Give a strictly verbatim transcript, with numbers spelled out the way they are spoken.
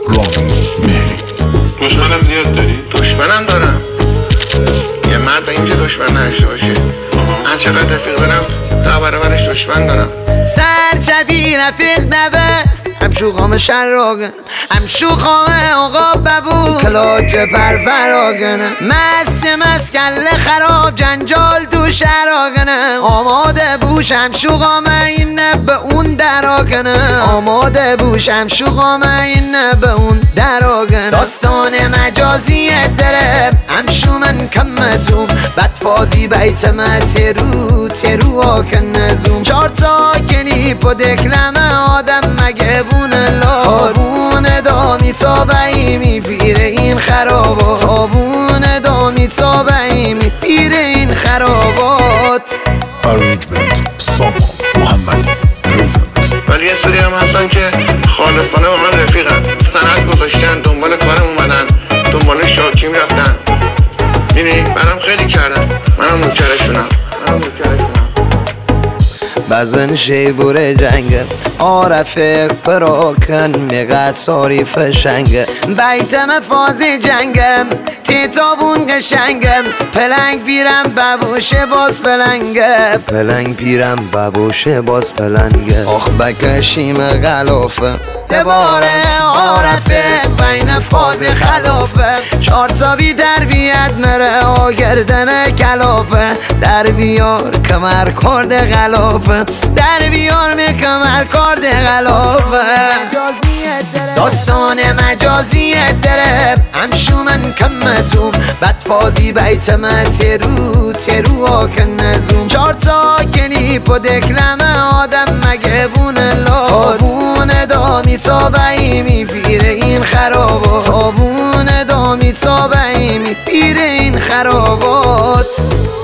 رامین مهری. دشمنم زیاد داری؟ دشمنم دارم. یه مرد اینجا دشمن نشته باشه. من چقدر رفیق دارم تا برابرش دشمن دارم. سرچپی رفیق نبست هم شوخام شراغن هم شوخام آقا ببو کلاج پرفراغنه مست مست کل خراب جنجال تو شراغنه آماده بوشم شوخام این به اون دراغنه آماده بوشم شوخام این به اون دراغنه داستان مجازی تره هم شومن کمتون بدفازی بیت ما ترو ترو آکن نزوم چار تا کنی پا دکلمه آدم مگه بونه لا تابون دامی تابعی میفیره این خرابات تابون دامی تابعی میفیره این خرابات. ارنجمنت سامان محمدی پرزنت. ولی یه سری هم هستن که خالصانه با من رفیقن، سند گذاشتن، دنبال کارم اومدن، دنبال شاکیم رفتن. بینی برام خیلی کردن، منم نوکرشونم منم نوکرشونم بزن شیبور جنگه آرفق پراکن میقد ساری فشنگه بیتم فازی جنگم تیتابون قشنگم پلنگ بیرم ببوشه باز پلنگه پلنگ بیرم ببوشه باز پلنگه آخ بکشیم غلافه دباره عارفه بین فاز خلافه چار تا بی در بیاد مره آگردن کلافه در بیار کمر کرده غلافه در بیار می کمر کرده غلافه داستان مجازی تره هم شومن کمتون بدفازی بیت ما ترو ترو آکن نزوم چار تا کنی پا دکلمه آدم مگه بونه لا تابون دامی تابعی میفیره این خرابات تابون دامی تابعی میفیره این خرابات.